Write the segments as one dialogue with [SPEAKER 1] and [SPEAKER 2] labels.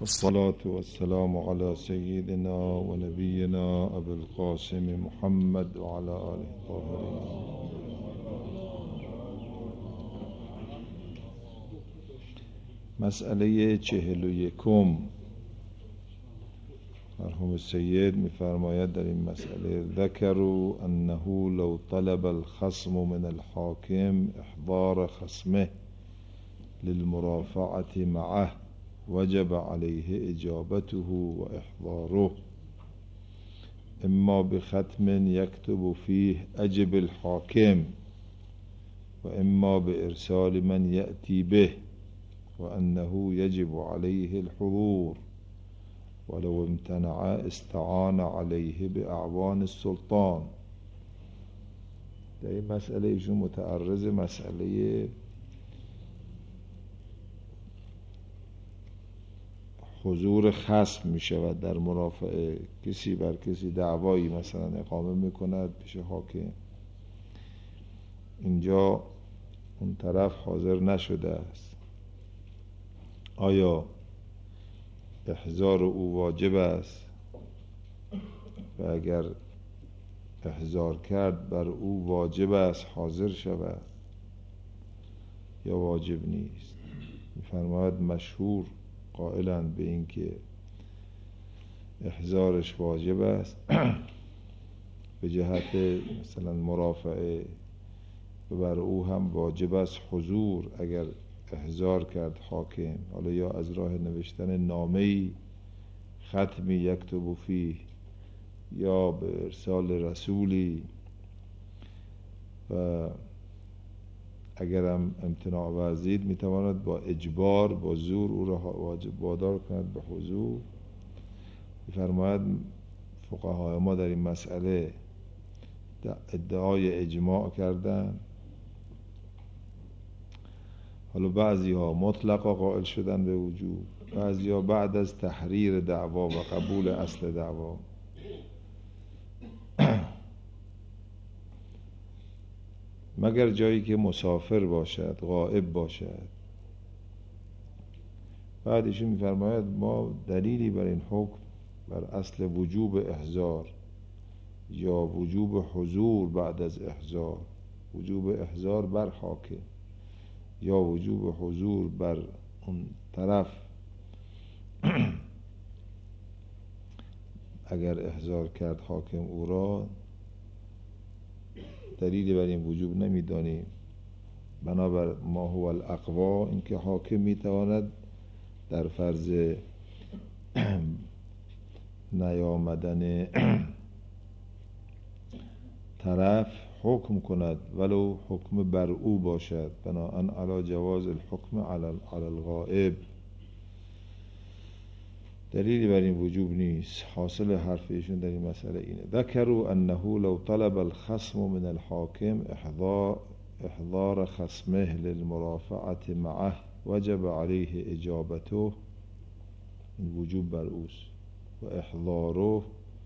[SPEAKER 1] والصلاة والسلام على سيدنا ونبينا أبي القاسم محمد وعلى آله الطاهرين. مسئله 41. مرحوم سید می‌فرماید در این مسئله: ذکروا انه لو طلب الخصم من الحاکم احضار خصمه للمرافعة معه وجب عليه اجابته و احضاره، اما بختم يكتب فيه اجب الحاكم و اما بارسال من يأتي به، وأنه يجب عليه الحضور، ولو امتنع استعان عليه بأعوان السلطان. در این مسئله ایشون متعرض مسئله حضور خصم می شود در مرافعه. کسی بر کسی دعوایی مثلا اقامه می کند پیش حاکم، اینجا اون طرف حاضر نشده است، آیا احضار او واجب است؟ و اگر احضار کرد بر او واجب است حاضر شود یا واجب نیست؟ می‌فرماید مشهور قائلند به این که احضارش واجب است به جهت مثلا مرافعه، و بر او هم واجب است حضور اگر احضار کرد حاکم، حالا یا از راه نوشتن نامه‌ای ختمی یکتب فیه یا به ارسال رسولی، و اگرم امتناع ورزید میتواند با اجبار با زور او را واجب وادار کند به حضور. می‌فرماید فقهای ما در این مسئله ادعای اجماع کردن. حالا بعضی ها مطلقا قائل شدن به وجوب، بعضی ها بعد از تحریر دعوا و قبول اصل دعوا. مگر جایی که مسافر باشد، غائب باشد. بعد ایشون می‌فرماید ما دلیلی بر این حکم بر اصل وجوب احضار یا وجوب حضور بعد از احضار، وجوب احضار بر حاکم یا وجوب حضور بر اون طرف اگر احضار کرد حاکم او را، دلیلی بر این وجوب نمیدانیم. بنابر ما هو الاقوا، اینکه حاکم میتواند در فرض نیامدن طرف حکم کند ولو حکم بر او باشد، بناءً علی جواز الحکم علی الغائب. دلیلی بر این وجوب نیست. حاصل حرف ایشون در این مسئله اینه: ذکروا انه لو طلب الخصم من الحاکم احضار خصمه للمرافعة معه وجب عليه اجابته، این وجوب بر اوست، و احضاره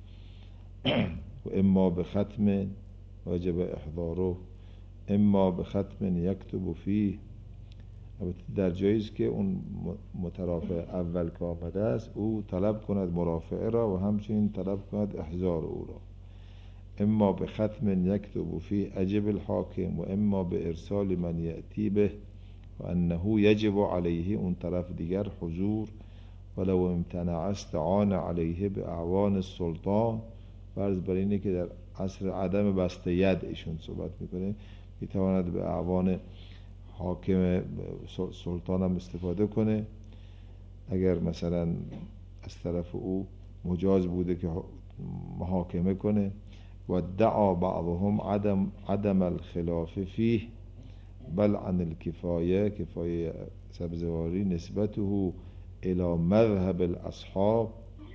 [SPEAKER 1] و اما بختم وجب احضاره اما بختم یکتب فیه. در جاییست که اون مترافع اول که آمده است او طلب کند مرافعه را و همچنین طلب کند احضار او را، اما به ختم یکتب فیه اجب الحاکم و اما به ارسال من یأتی به، و انه یجب علیه اون طرف دیگر حضور، ولو امتنع استعان علیه به اعوان السلطان. فرض بر اینه که در عصر عدم بسته ید ایشون صحبت میکنه، میتواند به اعوان حاکم سلطان هم استفاده کنه اگر مثلا از طرف او مجاز بوده که محاکمه کنه. و دعا بعضهم عدم الخلاف فیه بل عن الکفایه، کفایه سبزواری نسبته الى مذهب الاصحاب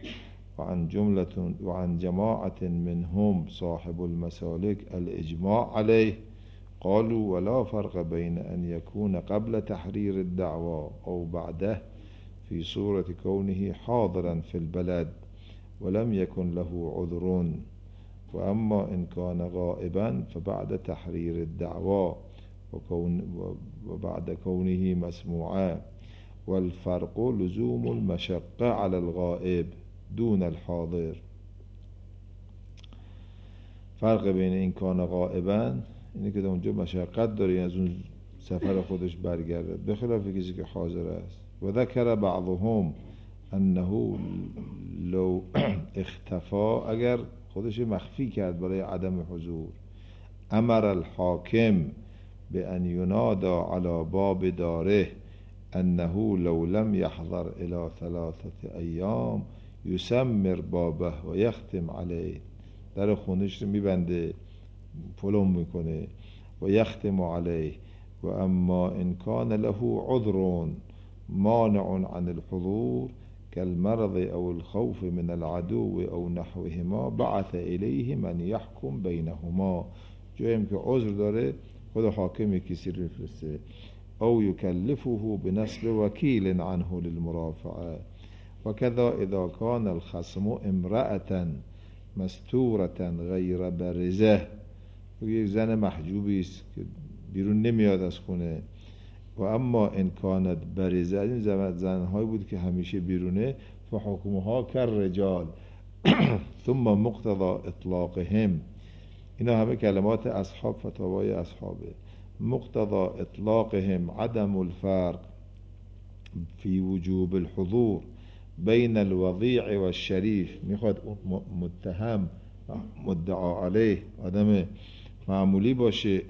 [SPEAKER 1] و عن جماعة منهم صاحب المسالك الاجماع عليه. قالوا ولا فرق بين أن يكون قبل تحرير الدعوى أو بعده في صورة كونه حاضرا في البلد ولم يكن له عذر، وأما إن كان غائبا فبعد تحرير الدعوى وبعد كونه مسموعا، والفرق لزوم المشقه على الغائب دون الحاضر. فرق بین این کان غائبا اینه که در اونجا مشقت داره از اون سفر خودش برگرده، به خلاف کسی که حاضر است. و ذکر بعضهم انه لو اختفا، اگر خودش مخفی کرد برای عدم حضور، امر الحاکم به ان ینادا علی باب داره انه لو لم يحضر الى 3 ایام یسمر بابه و یختم علیه، در خونش رو میبنده، پلم میکنه و یختم علیه. و اما ان کان له عذر مانع عن الحضور كالمرض او الخوف من العدو او نحوهما بعث الیه من یحکم بینهما، جایم که عذر داره خود حاکم کسی رو میفرسته، او یکلفه بنصب وکیل عنه للمرافعه. وكذا اذا كان الخصم امرأة مستورة غیر برزه، یک زن محجوبی است که بیرون نمیاد از خونه. و اما ان کانت برزه، این زنهایی بود که همیشه بیرونه، فحکمها كالرجال ثم مقتضى اطلاقهم، اینا همه کلمات اصحاب، فتاوای اصحابه. مقتضى اطلاقهم عدم الفرق في وجوب الحضور بین الوضیع و الشریف، میخواد متهم مدعا علیه آدم معمولی باشه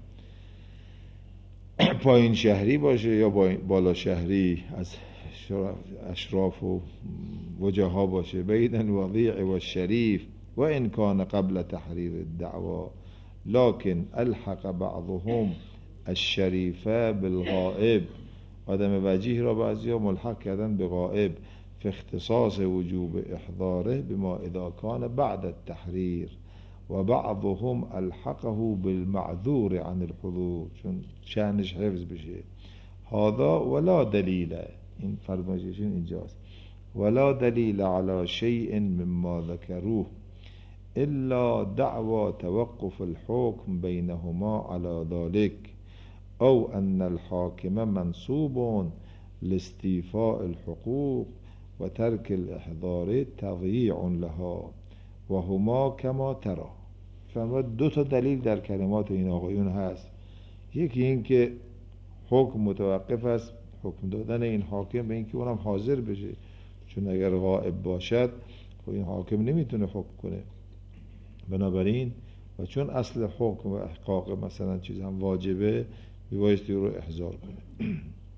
[SPEAKER 1] پایین شهری باشه یا بالا شهری از اشراف و وجها باشه، بین الوضیع و الشریف و ان کان قبل تحریر الدعوا لكن الحق بعضهم الشریفه بالغائب، آدم وجیه را بعضیا ملحق کردن به غائب، في اختصاص وجوب احضاره بما اذا كان بعد التحرير و بعضهم الحقه بالمعذور عن الحضور، چون شأنش حفظ بشه. هذا ولا دلیل، این فرمایششون اینجاست، ولا دلیل على شيء مما ذكروه الا دعوى توقف الحكم بينهما على ذلك او ان الحاكم منصوب لاستيفاء الحقوق و ترک الاحضار تضییع لها و هما کما ترى. فرمود دو تا دلیل در کلمات این آقایون هست، یکی این که حکم متوقف است، حکم دادن این حاکم به این که اونم حاضر بشه، چون اگر غائب باشد خب این حاکم نمیتونه حکم کنه، بنابراین و چون اصل حکم و احقاق مثلا چیز هم واجبه میبایستی رو احضار کنه.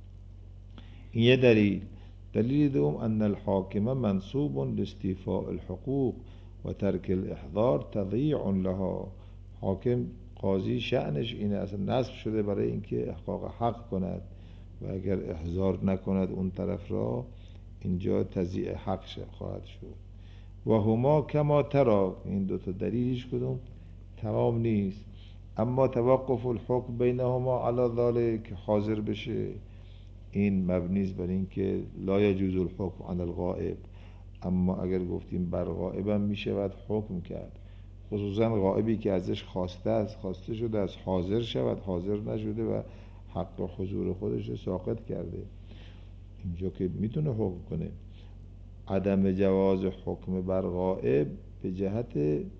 [SPEAKER 1] این یه دلیل. دلیل دوم ان الحاکم منصوب لاستیفاء الحقوق و ترک الاحضار تضییع لها، حاکم قاضی شأنش اینه، اصلا نصب شده برای اینکه احقاق حق کند و اگر احضار نکند اون طرف را اینجا تضییع حق خواهد شد. و هما کما ترى، این دوتا دلیلش کدوم تمام نیست، اما توقف الحکم بینهما علی ذلك حاضر بشه، این مبنیست بر این که لا یجوز الحکم عن الغائب، اما اگر گفتیم بر غائب هم میشه باید حکم کرد، خصوصا غائبی که ازش خواسته شده از حاضر شود، حاضر نشده و حق حضور خودش ساقط کرده، اینجا که میتونه حکم کنه. عدم جواز حکم بر غائب به جهت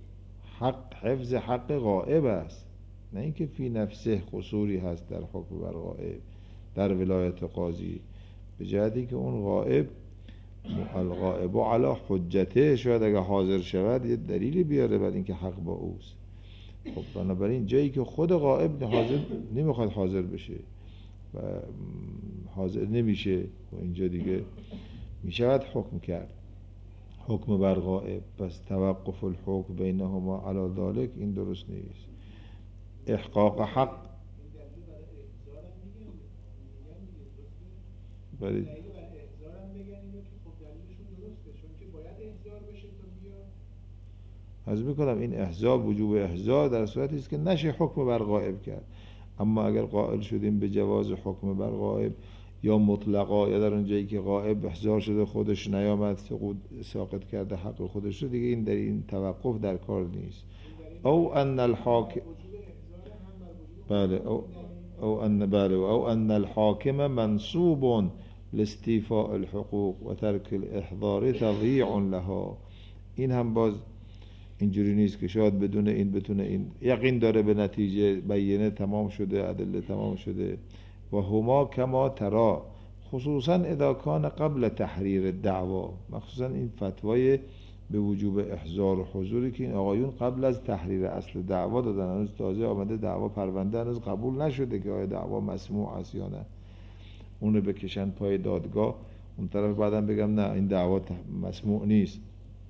[SPEAKER 1] حفظ حق غائب است، نه اینکه فی نفسه قصوری هست در حکم بر غائب در ولایت قاضی، به جهتی که اون غائب الغائب علی حجته، شاید اگر حاضر شود یه دلیلی بیاره بر اینکه حق با اوست. خب بنابراین جایی که خود غائب حاضر نمیخواد حاضر بشه و حاضر نمیشه و اینجا دیگه میشود حکم کرد، حکم بر غائب. پس توقف الحکم بینهما علی ذلك این درست نیست. احقاق حق برای از میکنم این احضار، وجوب احضار در صورتی است که نشه حکم بر غائب کرد، اما اگر قائل شدیم به جواز حکم بر غائب یا مطلقا یا در اون جایی که غائب احضار شده خودش نیامد ساقط کرده حق خودش رو، دیگه این در این توقف در کار نیست. او ان الحاکم او ان الحاکم منصوب لاستیفاء الحقوق و ترک الاحضار تضییع لها. این هم باز اینجوری نیست که شاید بدون این بتونه این یقین داره به نتیجه بینه تمام شده، ادله تمام شده. و هما کما ترا، خصوصا اذا کان قبل تحریر الدعوا، مخصوصا این فتوای به وجوب احضار و حضوری که این آقایون قبل از تحریر اصل دعوا دادن، هنوز تازه آمده دعوا، پرونده هنوز قبول نشده که آیا دعوا مسموع است یا نه، اونو بکشن پای دادگاه، اون طرف بعدم بگم نه این دعوا مسموع نیست.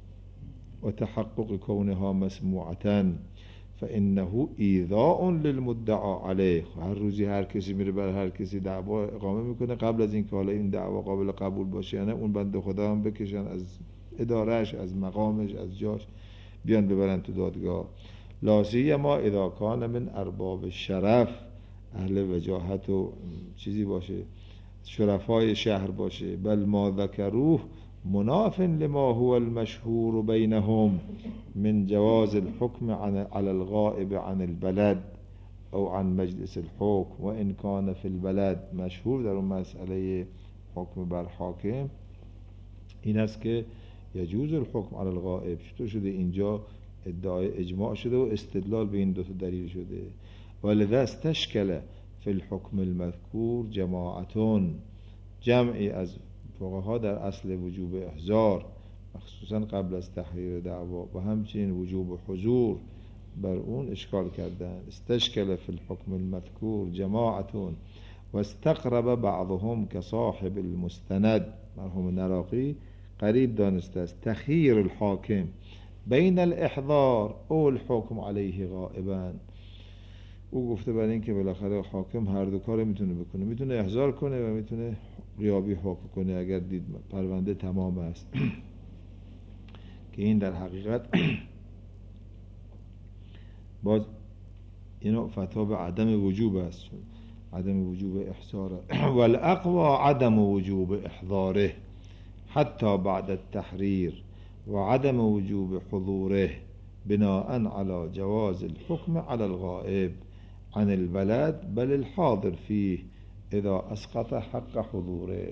[SPEAKER 1] و تحقق کونها مسموعة فانه ایذاء للمدعا علیه. هر روزی هر کسی میره بر هر کسی دعوا اقامه میکنه، قبل از اینکه حالا این دعوا قابل قبول باشه یا نه، اون بنده خدا هم بکشن از ادارهش، از مقامش، از جاش، بیان ببرن تو دادگاه. لا سیما اذا کان من ارباب الشرف، اهل وجاهت و چیزی باشه، شرفای شهر باشه. بل ما ذکروه مناف لما هو المشهور بینهم من جواز الحكم على الغائب عن البلد او عن مجلس الحكم و ان کان فی البلد. مشهور در اون مسئله حکم بر حاکم این است که یجوز الحکم علی الغائب. چطور شده اینجا ادعای اجماع شده و استدلال به این دو تا دلیل شده. ولذا استشکل فی الحکم المذکور جماعتون، جمعی از فقها در اصل وجوب احضار مخصوصا قبل از تحریر دعوا و همچنین وجوب حضور بر اون اشکال کردن. استشکل فی الحکم المذکور جماعتون و استقرب بعضهم كصاحب المستند، مرحوم نراقی قریب دانسته است، تخییر الحاکم بین الاحضار او الحکم علیه غائبا. او گفته برای این که بالاخره حاکم هر دو کار میتونه بکنه، میتونه احضار کنه و میتونه غیابی حکم کنه اگر دید پرونده تمام است که این در حقیقت باز اینو فتوا به عدم وجوب است، عدم وجوب احضار. والاقوى عدم وجوب احضاره حتی بعد التحریر و عدم وجوب حضوره بناء على جواز الحكم على الغائب عن البلد بل الحاضر فيه اذا اسقط حق حضوره.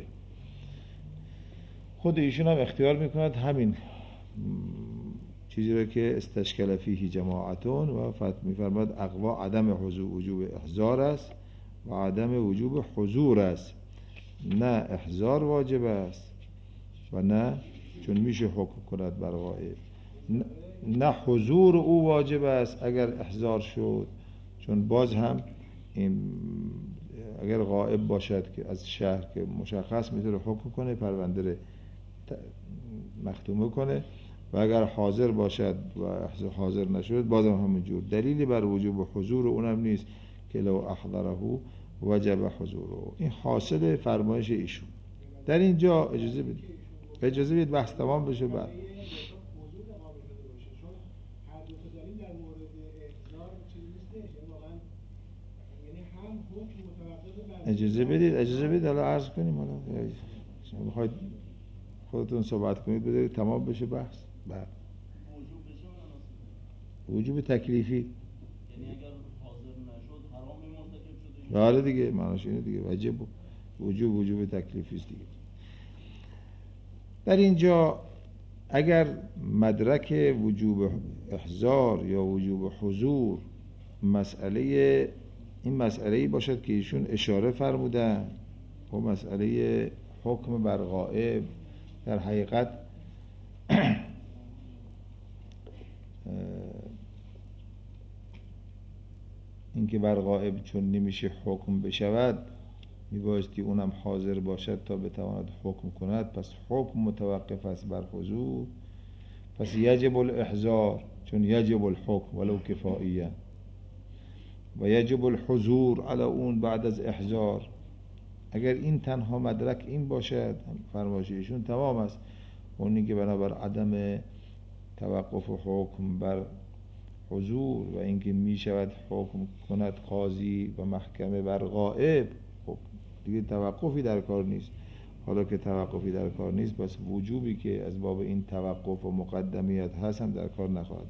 [SPEAKER 1] خود ایشون هم اختیار میکند همین چیزی رو که استشکل فیه جماعتون و میفرماد اقوا عدم وجوب احضار است و عدم وجوب حضور است. نه احضار واجب است و نه چون میشه حکم کند بر غائب، نه حضور او واجب است اگر احضار شد، چون باز هم این اگر غائب باشد که از شهر که مشخص میتونه حکم کنه، پرونده رو مختومه کنه، و اگر حاضر باشد و حاضر نشد بازم همونجور. دلیلی بر وجوب حضور اونم نیست که لو احضره وجب حضوره. این حاصل فرمایش ایشون. در اینجا اجازه بدید بحث تمام بشه بعد. اجازه بدید حالا عرض کنیم، حالا شما بخواید خودتون صحبت کنید بذارید تمام بشه بحث. بعد وجوب تکلیفی،
[SPEAKER 2] یعنی اگر حاضر نشد حرام مرتکب شده.
[SPEAKER 1] بله دیگه معناش اینه دیگه، وجوب تکلیفی است دیگه. در اینجا اگر مدرک وجوب احضار یا وجوب حضور این مسئله‌ای باشد که ایشون اشاره فرمودن و مسئله حکم بر غائب در حقیقت اینکه بر غائب چون نمیشه حکم بشود میبایستی اونم حاضر باشد تا بتواند حکم کند، پس حکم متوقف است بر حضور، پس یجب الاحضار چون یجب الحکم ولو کفائیه و یجب الحضور علی اون بعد از احضار. اگر این تنها مدرک این باشد فرمایششون تمام است. اونی که بنابر عدم توقف حکم بر حضور و اینکه می شود حکم کند قاضی و محکمه بر غائب، خب دیگه توقفی در کار نیست. حالا که توقفی در کار نیست پس وجوبی که از باب این توقف و مقدمیت هست هم در کار نخواهد.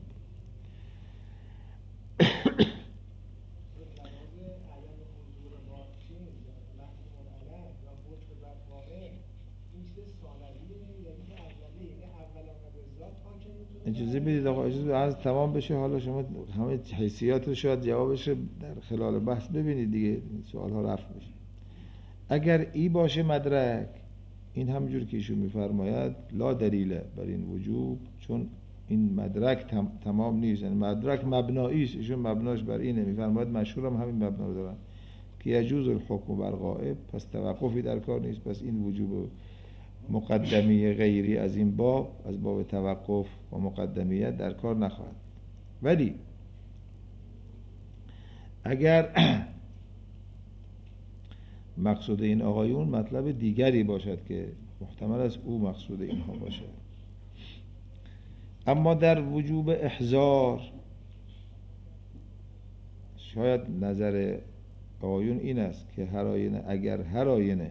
[SPEAKER 1] اجازه بدید آقا، اجازه عرض تمام بشه. حالا شما همه حیثیات رو شاید جوابش در خلال بحث ببینید دیگه، سوال ها رفت بشه. اگر ای باشه مدرک، این همجور که ایشون میفرماید لا دلیله بر این وجوب، چون این مدرک تمام نیست، یعنی مدرک مبنایی است. ایشون مبناش بر اینه، میفرماید مشهور هم همین مبنا رو دارن که یجوز الحکم بر غائب، پس توقفی در کار نیست. پس این وجوب مقدمی غیری از این باب، از باب توقف و مقدمیت در کار نخواهد. ولی اگر مقصود این آقایون مطلب دیگری باشد که محتمل است او مقصود اینها باشد، اما در وجوب احضار شاید نظر آقایون این است که هر آینه، اگر هر آینه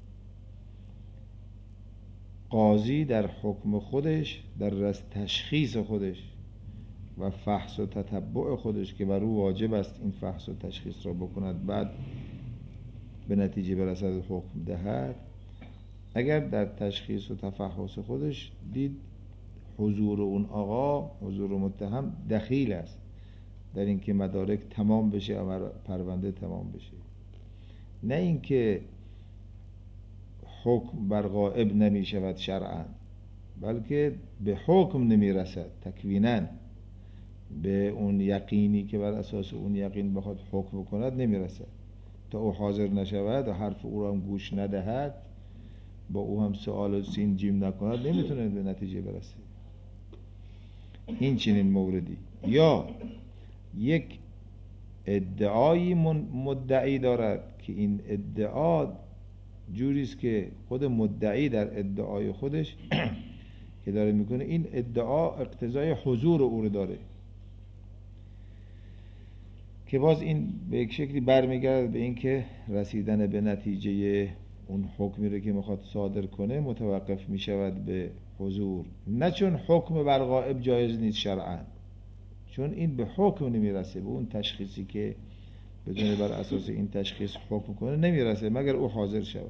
[SPEAKER 1] قاضی در حکم خودش، در تشخیص خودش و فحص و تتبع خودش که بر او واجب است این فحص و تشخیص را بکند، بعد به نتیجه برسد حکم دهد، اگر در تشخیص و تفحص خودش دید حضور اون آقا، حضور متهم دخیل است در اینکه مدارک تمام بشه و پرونده تمام بشه، نه اینکه حکم بر غائب نمی شود شرعاً، بلکه به حکم نمی رسد تکویناً، به اون یقینی که بر اساس اون یقین بخواد حکم کند نمی رسد. تا او حاضر نشود و حرف او را هم گوش ندهد، با او هم سوال و سین جیم نکند، نمیتونه به نتیجه برسه. این چنین موردی. یا یک ادعایی مدعی دارد که این ادعا جوریست که خود مدعی در ادعای خودش که داره میکنه، این ادعا اقتضای حضور او رو داره، که باز این به یک شکلی برمیگرد به این که رسیدن به نتیجه اون حکمی رو که میخواد صادر کنه متوقف میشود به حضور، نه چون حکم بر غائب جایز نیست شرعاً، چون این به حکم نمیرسه، به اون تشخیصی که بدون بر اساس این تشخیص حکم کنه نمیرسه مگر او حاضر شود.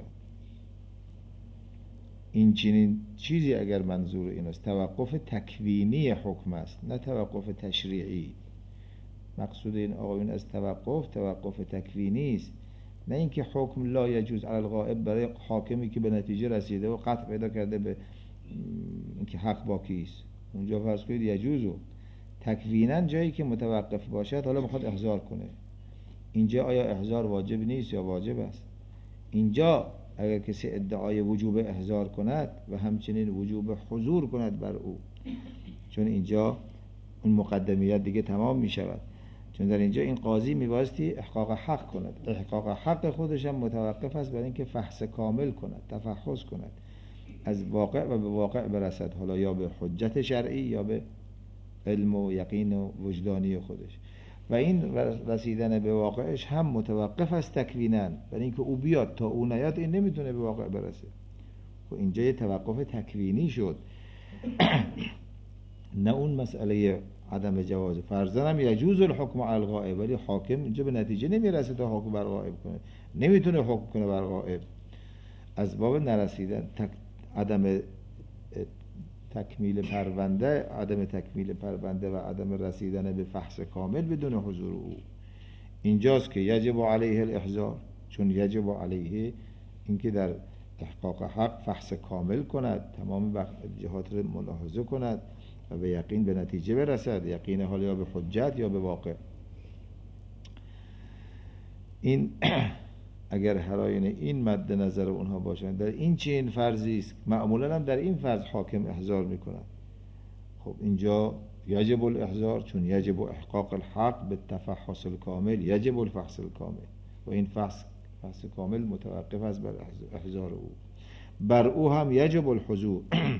[SPEAKER 1] این چنین چیزی اگر منظور این است، توقف تکوینی حکم است نه توقف تشریعی. مقصود این آقایون از توقف تکوینی است، نه اینکه حکم لا یجوز علی الغائب برای حاکمی که به نتیجه رسیده و قطع پیدا کرده به اینکه حق باقی است، اونجا فرض کنید یجوزو تکویناً جایی که متوقف باشد حالا میخواد احضار کنه، اینجا آیا احضار واجب نیست یا واجب است؟ اینجا اگر کسی ادعای وجوب احضار کند و همچنین وجوب حضور کند بر او، چون اینجا اون مقدمیت دیگه تمام می شود، چون در اینجا این قاضی میبایستی احقاق حق کند. احقاق حق خودش هم متوقف است بر اینکه فحص کامل کند، تفحص کند، از واقع و به واقع برسد، حالا یا به حجت شرعی یا به علم و یقین و وجدانی خودش. و این رسیدن به واقعش هم متوقف است تکویناً، برای اینکه او بیاد، تا او نیاد این نمیتونه به واقع برسه. خب اینجا یه توقف تکوینی شد نه اون مسئله عدم جواز. فرضاً هم یجوز الحکم علی الغائب، ولی حاکم اینجا به نتیجه نمیرسه تا حکم بر غائب کنه، نمیتونه حکم کنه بر غائب، از باب نرسیدن عدم تکمیل پرونده و عدم رسیدن به فحص کامل بدون حضور او. اینجاست که یجب علیه الاحضار، چون یجب علیه اینکه در احقاق حق فحص کامل کند، تمام جهات رو ملاحظه کند و به یقین به نتیجه برسد، یقین حال یا به حجت یا به واقع. این اگر هر آینه این مد نظر اونها باشند، در این چنین فرضی است، معمولا هم در این فرض حاکم احضار میکند. خب اینجا یجب الاحضار، چون یجب احقاق الحق به تفحص الکامل، یجب الفحص الکامل، و این فحص کامل متوقف است بر احضار او. بر او هم یجب الحضور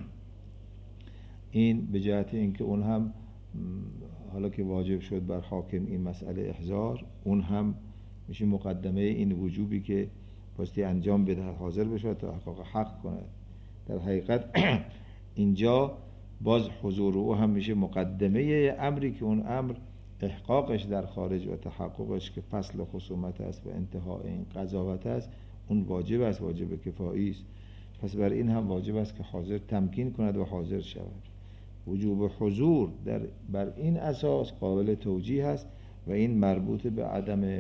[SPEAKER 1] این به جهت اینکه اون هم حالا که واجب شد بر حاکم این مسئله احضار، اون هم میشه مقدمه این وجوبی که باستی انجام بده، حاضر بشه تا احقاق حق کنه. در حقیقت اینجا باز حضور او هم میشه مقدمه امری که اون امر احقاقش در خارج و تحققش که فصل خصومت است و انتهای این قضاوت است، اون واجب است، واجب کفایی است. پس بر این هم واجب است که حاضر تمکین کند و حاضر شود. وجوب حضور بر این اساس قابل توجیه است و این مربوط به عدم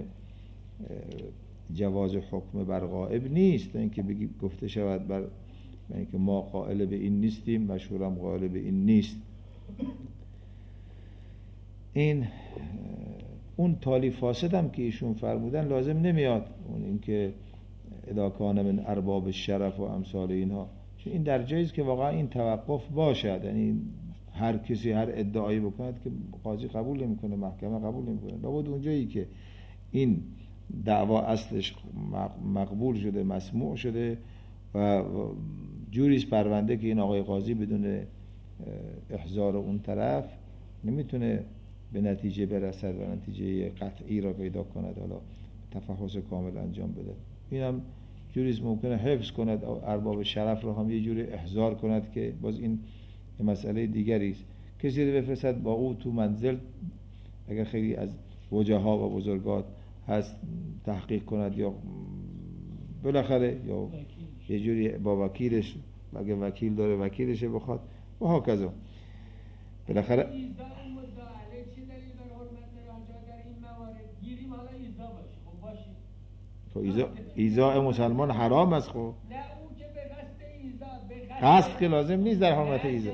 [SPEAKER 1] جواز حکم بر غائب نیست، تا اینکه بگی گفته شود بر اینکه ما قائل به این نیستیم، مشهورم قائل به این نیست. این اون تالی فاسد هم که ایشون فرمودن لازم نمیاد، اون اینکه اذا کان من ارباب الشرف و امثال اینها، چون این در جاییست که واقعا این توقف باشد، یعنی هر کسی هر ادعایی بکند که قاضی قبول نمیکنه، محکمه قبول نمیکنه. لابد اونجایی که این دعوا اصلش مقبول شده، مسموع شده و جوریست پرونده که این آقای قاضی بدون احضار اون طرف نمیتونه به نتیجه برسد و نتیجه قطعی را پیدا کند، حالا تفحص کامل انجام بده. اینم جوریست ممکنه حفظ کند، ارباب شرف را هم یه جوری احضار کند که باز این مسئله دیگری است. کسی رو بفرستد با او تو منزل، اگر خیلی از وجها و بزرگات هست، تحقیق کند، یا بالاخره یا یه جوری با وکیلش، اگه وکیل داره وکیلش بخواد و ها کذا. بالاخره ایذاء مسلمان حرام است. خب قصد که لازم نیست در حرمت ایذاء.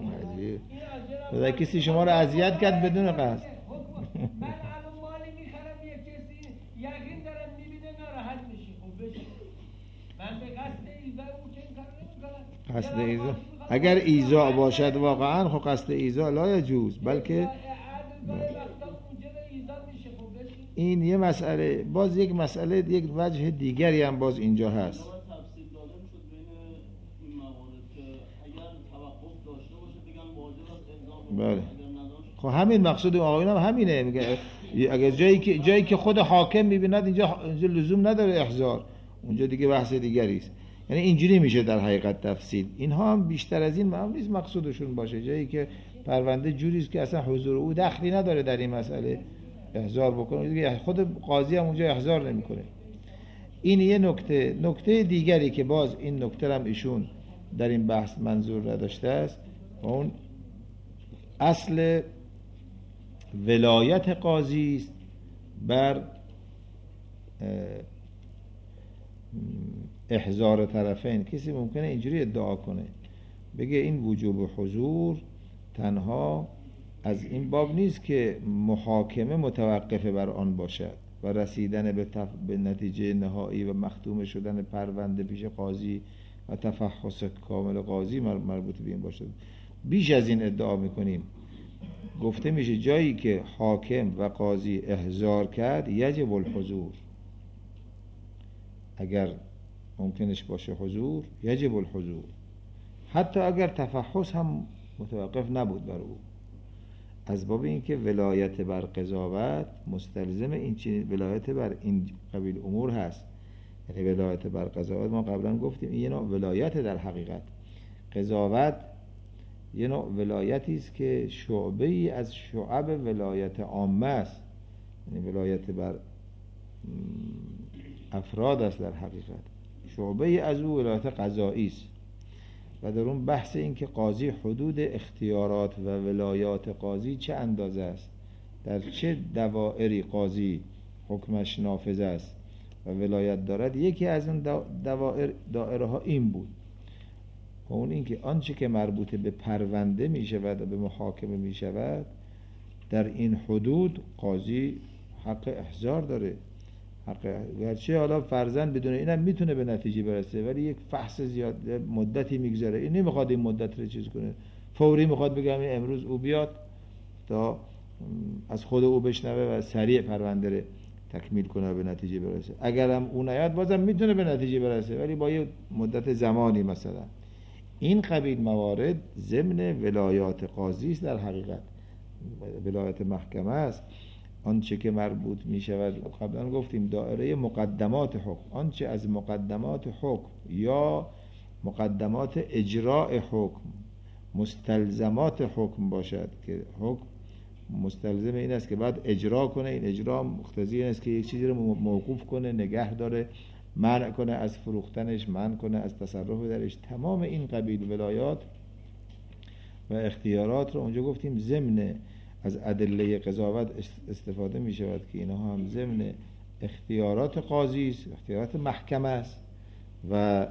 [SPEAKER 1] کسی شما رو اذیت کرد بدون قصد.
[SPEAKER 3] من الان مالی میخرم یه کسی یقین دارم میبینه ناراحت میشه، خب بشه من به قصد ایذاء اون که این کار نمیکنم.
[SPEAKER 1] قصد ایذاء اگر ایذاء باشد واقعا، خب قصد ایذاء لا یجوز، بلکه این یه مسئله، باز یک مسئله، یک وجه دیگری هم باز اینجا هست. بله خب همین مقصود آقایون هم همینه، میگه اگر جایی که خود حاکم میبیند اینجا لزوم نداره احضار، اونجا دیگه بحث دیگری است. یعنی اینجوری میشه در حقیقت تفصیل. اینها هم بیشتر از این معلوم نیست مقصودشون باشه، جایی که پرونده جوری است که اصلا حضور او دخلی نداره در این مسئله احضار بکنه، دیگه خود قاضی هم اونجا احضار نمیکنه. این یه نکته دیگری که باز این نکته هم ایشون در این بحث منظور نداشته است، اون اصل ولایت قاضی است بر احضار طرفین. کسی ممکنه اینجوری ادعا کنه، بگه این وجوب حضور تنها از این باب نیست که محاکمه متوقف بر آن باشد و رسیدن به نتیجه نهایی و مختوم شدن پرونده پیش قاضی و تفحص کامل قاضی مربوط به این باشد. بیش از این ادعا میکنیم. گفته میشه جایی که حاکم و قاضی احضار کرد یجب الحضور، اگر ممکنش باشه حضور یجب الحضور، حتی اگر تفحص هم متوقف نبود بر او، از باب اینکه ولایت بر قضاوت مستلزم این چنین ولایت بر این قبیل امور هست. یعنی ولایت بر قضاوت ما قبلا گفتیم این یه نوع ولایت، در حقیقت قضاوت یه نوع ولایتی است که شعبه ای از شعب ولایت عامه است، یعنی ولایت بر افراد است، در حقیقت شعبه ای از او ولایت قضایی است. و در اون بحث این که قاضی حدود اختیارات و ولایات قاضی چه اندازه است، در چه دوائری قاضی حکمش نافذ است و ولایت دارد، یکی از اون دائره ها این بود، و اون این که آنچه که مربوط به پرونده می شود و به محاکمه می شود، در این حدود قاضی حق احضار داره. گرچه حالا فرضاً بدون اینم میتونه به نتیجه برسه، ولی یک فحص زیاد مدتی میگذره، این نمیخواد این مدت رو چیز کنه، فوری میخواد بگم امروز او بیاد تا از خود او بشنوه و سریع پرونده رو تکمیل کنه و به نتیجه برسه. اگرم اون نیاد بازم میتونه به نتیجه برسه، ولی با یه مدت زمانی. مثلا این قبیل موارد ضمن ولایات قاضی است، در حقیقت ولایت محکمه است. آنچه که مربوط می شود، قبلا گفتیم دائره مقدمات حکم، آنچه از مقدمات حکم یا مقدمات اجراء حکم، مستلزمات حکم باشد که حکم مستلزم این است که بعد اجرا کنه، این اجرا مقتضی این است که یک چیزی رو موقوف کنه، نگه داره، منع کنه از فروختنش، منع کنه از تصرف درش. تمام این قبیل ولایات و اختیارات رو اونجا گفتیم ضمن از ادله قضاوت استفاده می شود که اینها هم ضمن اختیارات قاضی است، اختیارات محکمه است و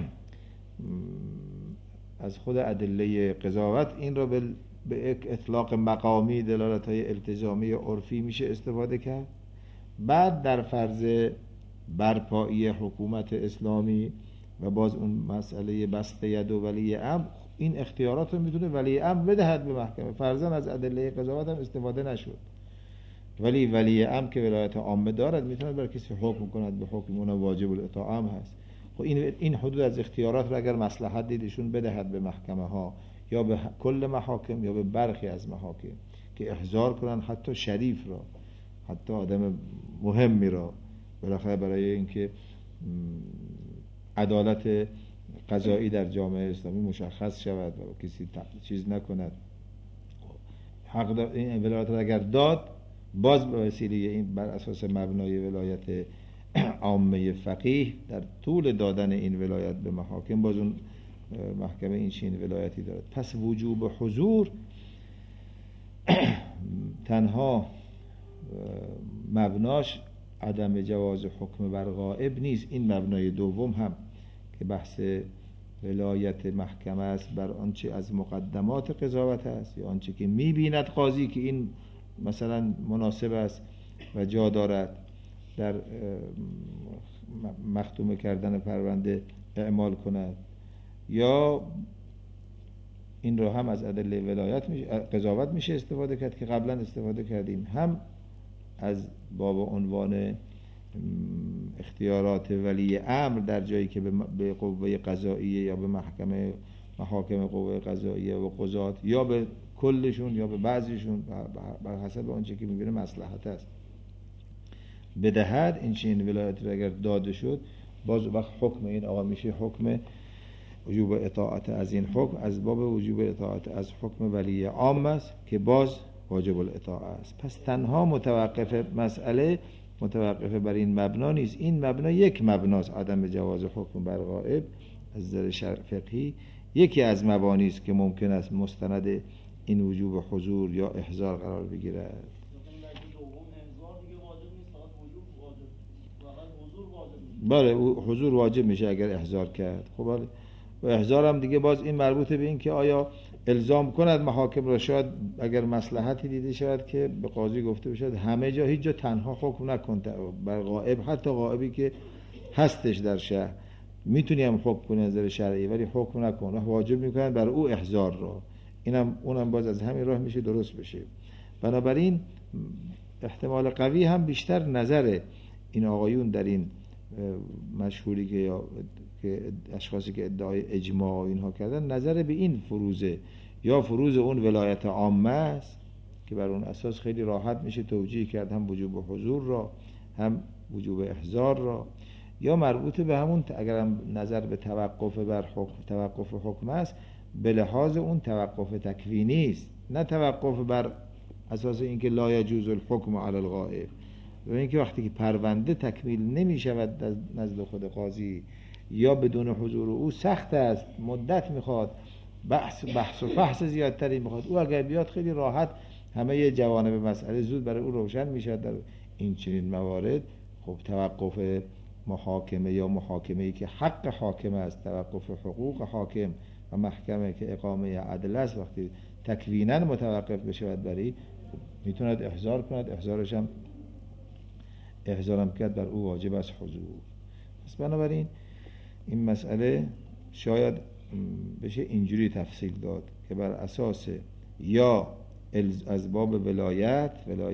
[SPEAKER 1] از خود ادله قضاوت این رو به یک اطلاق مقامی، دلالت‌های التزامی عرفی میشه استفاده کرد. بعد در فرض برپایی حکومت اسلامی و باز اون مسئله بسته ید و ولی امر، این اختیارات رو میتونه ولی امر بدهد به محکمه. فرضاً از ادله قضاوت هم استفاده نشد، ولی ولی امر که ولایت عامه دارد میتونه بر کسی حکم کند به حکم، اون واجب الاطاعه هم هست. خب این حدود از اختیارات رو اگر مصلحت دیدشون بدهد به محکمه ها یا به کل محاکم یا به برخی از محاکم که احضار کنن حتی شریف را، حتی آدم مهمی را، بالاخره برای اینکه عدالت قضایی در جامعه اسلامی مشخص شود و کسی چیز نکند. حق این ولایت را اگر داد، باز به وسیله این بر اساس مبنای ولایت عامه فقیه در طول دادن این ولایت به محاکم باز اون محکمه این چین ولایتی دارد. پس وجوب حضور تنها مبناش عدم جواز حکم بر غائب نیست، این مبنای دوم هم که بحث ولایت محکمه است بر آنچه از مقدمات قضاوت است یا آنچه که می‌بیند قاضی که این مثلا مناسب است و جا دارد در مختوم کردن پرونده اعمال کند، یا این رو هم از ادله ولایت قضاوت میشه استفاده کرد که قبلا استفاده کردیم، هم از باب عنوان اختیارات ولی امر در جایی که به قوه قضاییه یا به محاکم قوه قضاییه و قضات یا به کلشون یا به بعضیشون بر حسب آنچه که میبینه مصلحت است بدهد. این چنین ولایتی اگر داده شد، باز وقت حکم این آقا میشه حکم وجوب اطاعت از این حکم از باب وجوب اطاعت از حکم ولی عام است که باز واجب الاطاعه است. پس تنها مسئله متوقف بر این مبنا نیست، این مبنا یک مبناست، عدم جواز حکم بر غائب از نظر فقهی یکی از مبانی است که ممکن است مستند این وجوب حضور یا احضار قرار بگیرد. بله حضور واجب میشه اگر احضار کرد. خب بله، و احضار هم دیگه باز این مربوطه به این که آیا الزام کند محاکم را، شاید اگر مصلحتی دیده شود که به قاضی گفته بشد همه جا هیچ جا تنها حکم نکن بر غائب، حتی غائبی که هستش در شهر میتونی هم حکم کنی از نظر شرعی ولی حکم نکن، واجب میکنن بر او احضار را. اونم باز از همین راه میشه درست بشه. بنابراین احتمال قوی هم بیشتر نظر این آقایون در این مشهوری که اشخاصی که ادعای اجماع اینها کردن، نظر به این فروزه، یا فروز اون ولایت عامه است که بر اون اساس خیلی راحت میشه توجیه کرد هم وجوب حضور را هم وجوب احضار را، یا مربوط به همون اگرم نظر به توقف حکم است به لحاظ اون توقف تکوینی است، نه توقف بر اساس اینکه لا یجوز الحکم علی الغائب، و اینکه وقتی که پرونده تکمیل نمی شود نزد خود قاضی یا بدون حضور او سخت است، مدت میخواد، بحث و فحص زیادتری میخواد، او اگر بیاد خیلی راحت همه جوانب مسئله زود برای او روشن میشد. در این چنین موارد خب توقف محاکمه یا محاکمه‌ای که حق حاکم است، توقف حقوق حاکم و محکمه که اقامه عدل است، وقتی تکویناً متوقف بشود برای میتوند احضار کند، احضارم کرد بر او واجب است حضور. پس بنابراین این مسئله شاید بشه اینجوری تفصیل داد که بر اساس یا از باب ولایت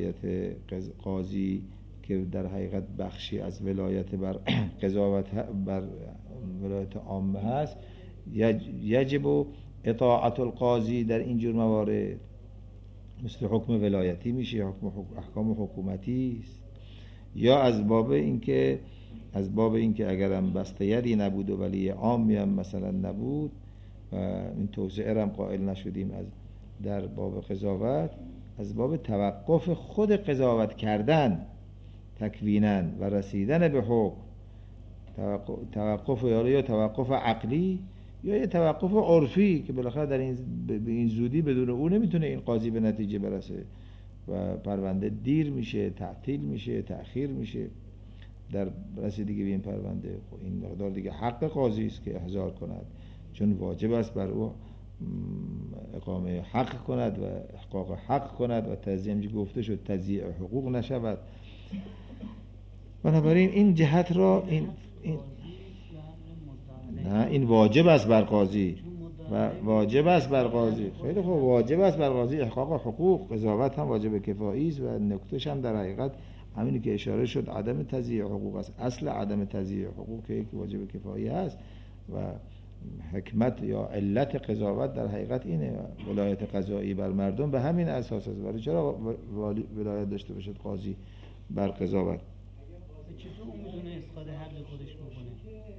[SPEAKER 1] قاضی که در حقیقت بخشی از ولایت بر قضاوت بر ولایت عامه هست، یجب اطاعت القاضی در اینجور موارد مثل حکم ولایتی میشه، احکام حکومتی است، یا از باب اینکه اگرم بسته یدی نبود و ولی عامی هم مثلا نبود و این توسعه هم قائل نشدیم از در باب قضاوت، از باب توقف خود قضاوت کردن تکویناً و رسیدن به حکم، توقف یا توقف عقلی یا یه توقف عرفی که بالاخره در این به این زودی بدون او نمیتونه این قاضی به نتیجه برسه و پرونده دیر میشه، تعطیل میشه، تأخیر میشه در رسیدگی به این پرونده. این مقدار دیگه حق قاضی است که احضار کند، چون واجب است بر او اقامه حق کند و احقاق حق کند و تضییع گفته شد تضییع حقوق نشود. بنابراین این جهت را این واجب است بر قاضی و واجب است بر قاضی. خیلی خوب، واجب است بر قاضی احقاق حقوق. قضاوت هم واجب کفایی است و نکتهش هم در حقیقت همینی که اشاره شد عدم تضییع حقوق است. اصل عدم تضییع حقوق که یک واجب کفایی است و حکمت یا علت قضاوت در حقیقت اینه. ولایت قضایی بر مردم به همین اساس است. ولی چرا ولایت داشته باشد قاضی بر قضاوت؟
[SPEAKER 4] چطور اون میتونه اسقاط حق خودش بکنه؟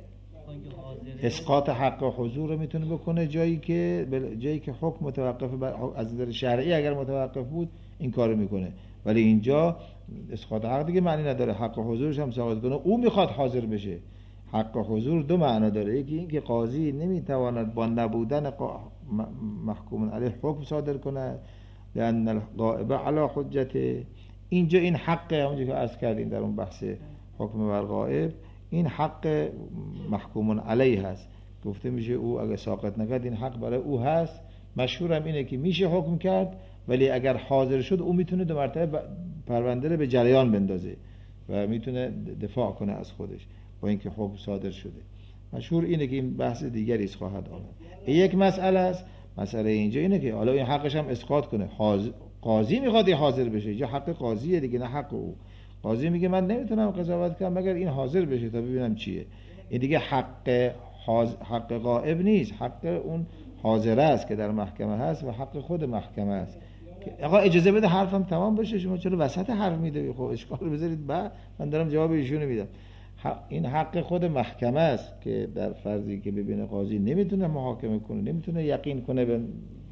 [SPEAKER 1] اسقاط حق حضور رو میتونه بکنه جایی که حکم متوقف از نظر شرعی اگر متوقف بود این کارو میکنه. ولی اینجا اسقاط حق دیگه معنی نداره، حق حضورش هم ساقط کنه. او میخواد حاضر بشه. حق حضور دو معنا داره، یکی این که قاضی نمیتواند با نبودن محکوم علیه حکم صادر کنه لأن الغائب علی حجته. اینجا این حق همونجوری که عرض کردیم در اون بحث حکم بر غائب، این حق محکوم علیه هست. گفته میشه او اگه ساقط نکرد این حق برای او هست. مشهورم اینه که میشه حکم کرد ولی اگر حاضر شد او میتونه دو مرتبه پرونده رو به جریان بندازه و میتونه دفاع کنه از خودش با اینکه حکم صادر شده. مشهور اینه که این بحث دیگری است خواهد آمد. یک مسئله است. مسئله اینجا اینه که حالا این حقش هم اسقاط کنه. قاضی میخواد حاضر بشه، اینجا حق قاضیه دیگه، نه حق او. قاضی میگه من نمیتونم قضاوت کنم مگر این حاضر بشه تا ببینم چیه. این دیگه حق غائب نیست، حق اون حاضر است که در محکمه هست و حق خود محکمه است که آقا اجازه بده حرفم تمام بشه، شما چرا وسط حرف میده؟ خب اشکال رو بذارید بعد من دارم جواب ایشونو میدم. این حق خود محکمه است که در فرضی که ببینه قاضی نمیتونه محاکمه کنه، نمیتونه یقین کنه به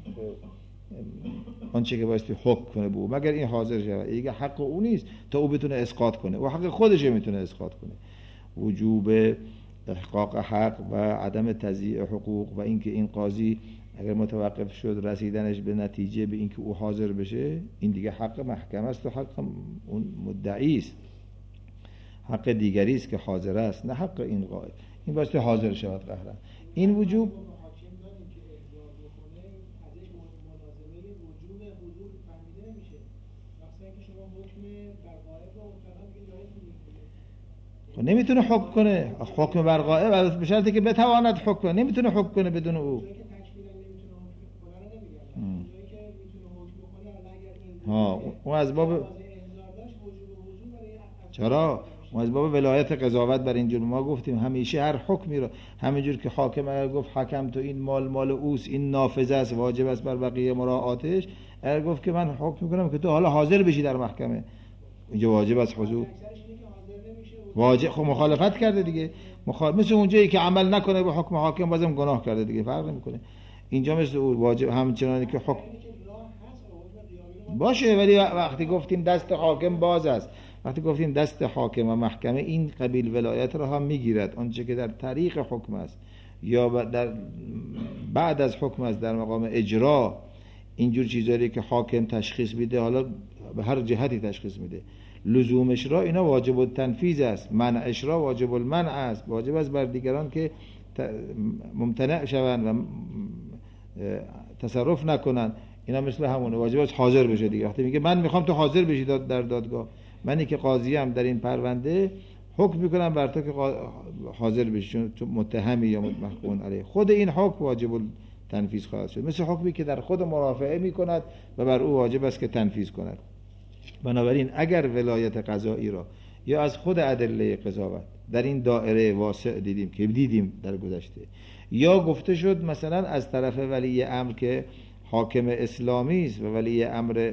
[SPEAKER 1] آنچه که بایستی حکم کنه به او مگر این حاضر شود. دیگه حق او نیست تا او بتونه اسقاط کنه، و حق خودش میتونه اسقاط کنه. وجوب احقاق حق و عدم تضییع حقوق و اینکه این قاضی اگر متوقف شد رسیدنش به نتیجه به اینکه او حاضر بشه، این دیگه حق محکمه است و حق اون مدعی است، حق دیگری است که حاضر است، نه حق این غائب. این واسه حاضر شود قهرن. این وجوب نمیتونه حکم کنه. حکم بر غائب به شرطی که بتواند حکم کنه، نمیتونه حکم کنه بدون او. اون از باب چرا؟ اون از باب ولایت قضاوت بر اینجور. ما گفتیم همیشه هر حکمی رو همینجور که حاکم اگر گفت حکم تو این مال اوست، این نافذه است، واجب است بر بقیه مراعاتش، اگر گفت که من حکم میکنم که تو حالا حاضر بشی در محکمه، اینجا واجب است حضور. واجب خب مخالفت کرده دیگه. مثل اونجایی که عمل نکنه به حکم حاکم بازم گناه کرده دیگه، فرق نمیکنه. اینجا مثل اون واجب همچنانی که حکم باشه، ولی وقتی گفتیم دست حاکم باز است، وقتی گفتیم دست حاکم و محکمه این قبیل ولایت را هم میگیرد، آنچه که در طریق حکم است یا در بعد از حکم است در مقام اجرا، اینجور چیزایی که حاکم تشخیص میده، حالا به هر جهتی تشخیص میده، لزومش را اینا واجب التنفیذ است، منعش را واجب المنع است. واجب است بر دیگران که ممتنع شوند و تصرف نکنند. اینا مثل همونه، واجب است حاضر بشه دیگه. وقتی میگه من میخوام تو حاضر بشی در دادگاه، منی که قاضیم در این پرونده حکم میکنم بر تو که حاضر بشی چون تو متهمی یا محکوم علیه، خود این حکم واجب التنفیذ خواهد شد، مثل حکمی که در خود مرافعه میکند و بر او واجب است که تنفیذ کند. بنابراین اگر ولایت قضایی را یا از خود ادله قضاوت در این دایره واسع دیدیم در گذشته، یا گفته شد مثلا از طرف ولی امر که حاکم اسلامی است و ولی امر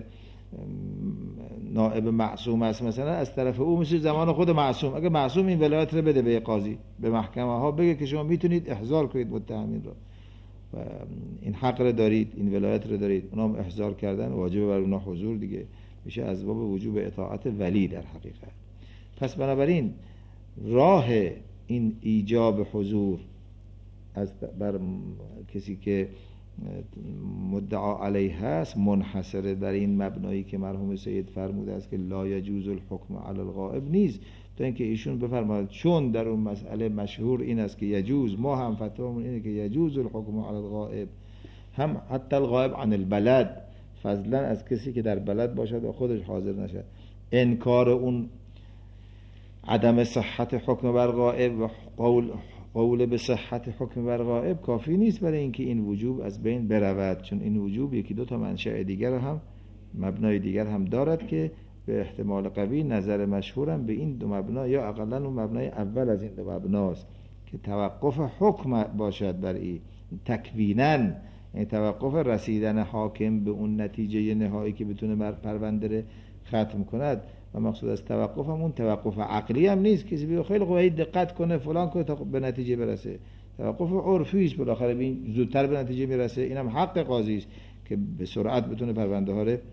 [SPEAKER 1] نائب معصوم است، مثلا از طرف او مثل زمان خود معصوم، اگه معصوم این ولایت رو بده به قاضی، به محکمه ها بگه که شما میتونید احضار کنید متهمین را و این حق رو دارید، این ولایت رو دارید، اونا هم احضار کردن، واجب بر اونا حضور دیگه، میشه از باب وجوب اطاعت ولی در حقیقت. پس بنابراین راه این ایجاب حضور بر کسی که مدعا علیه هست منحصره در این مبنایی که مرحوم سید فرموده است که لا یجوز الحکم علی الغائب نیست، تا اینکه ایشون بفرماید چون در اون مسئله مشهور این است که یجوز، ما هم فتوامون اینه که یجوز الحکم علی الغائب، هم حتی الغائب عن البلد، فضلا از کسی که در بلد باشد و خودش حاضر نشد. انکار اون عدم صحت حکم بر غائب و قول به صحت حکم بر غائب کافی نیست برای اینکه این وجوب از بین برود، چون این وجوب یکی دو تا منشأ دیگر هم، مبنای دیگر هم دارد که به احتمال قوی نظر مشهورم به این دو مبنا یا اقلا اون مبنای اول از این دو مبناست که توقف حکم باشد بر این تکویناً، یعنی توقف رسیدن حاکم به اون نتیجه نهایی که بتونه پرونده ختم کند. و مقصود از توقف هم اون توقف عقلی هم نیست کسی بگه خیلی خوب دقت کنه فلان کنه تا به نتیجه برسه، توقف عرفی است، بالاخره ببین زودتر به نتیجه میرسه، اینم حق قاضی است که به سرعت بتونه پرونده ها رو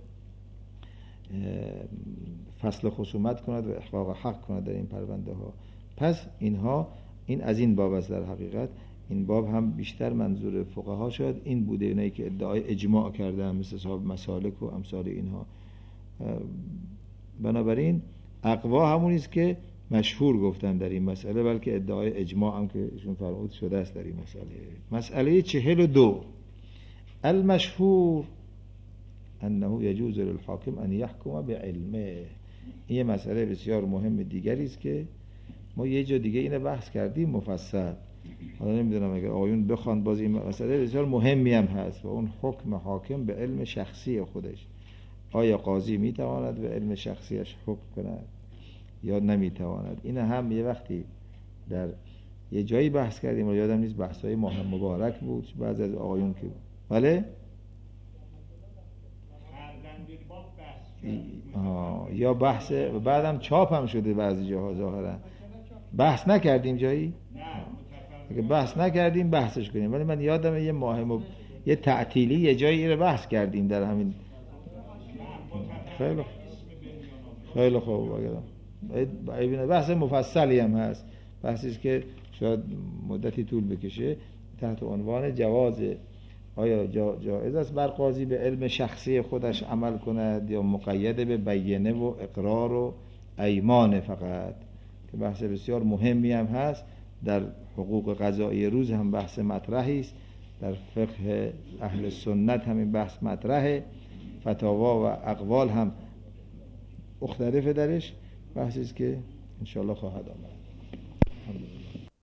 [SPEAKER 1] فصل خصومت کند و احقاق حق کند در این پرونده ها. پس اینها این از این باب است. در حقیقت این باب هم بیشتر منظور فقها شد این بوده، اینایی که ادعای اجماع کردن مثل صاحب مسالک و امثال اینها. بنابراین اقوا همونی است که مشهور گفتن در این مسئله، بلکه ادعای اجماع هم که ایشون فرمود شده است در این مسئله. مسئله 42 المشهور انه یجوز للحاکم ان یحکم بعلمه. این مسئله بسیار مهم دیگری است که ما یه جا دیگه اینو بحث کردیم مفصل، حالا نمیدونم اگر آقایون بخوان باز این مسئله بسیار مهمی هم هست و اون حکم حاکم به علم شخصی خودش. آیا قاضی میتواند به علم شخصیش حکم کند یا نمیتواند؟ این هم یه وقتی در یه جایی بحث کردیم و یادم نیست بحث‌های ماه مبارک بود، بعضی از آقایون که بله یا بحث بعدم چاپ هم شده بعضی جاها ظاهرا. بحث نکردیم جایی؟ اگه بحث نکردیم بحثش کنیم، ولی من یادم یه یه تعطیلی یه جایی رو بحث کردیم در همین. خیلی خوب بگم بحث مفصلی هم هست، بحثی است که شاید مدتی طول بکشه، تحت عنوان جواز آیا جایز است بر قاضی به علم شخصی خودش عمل کند یا مقید به بینه و اقرار و ایمان فقط، که بحث بسیار مهمی هم هست. در حقوق قضایی روز هم بحث مطرحی است، در فقه اهل سنت هم این بحث مطرحه، فتاوا و اقوال هم مختلفه درش، بحثی است که انشاءالله خواهد آمد.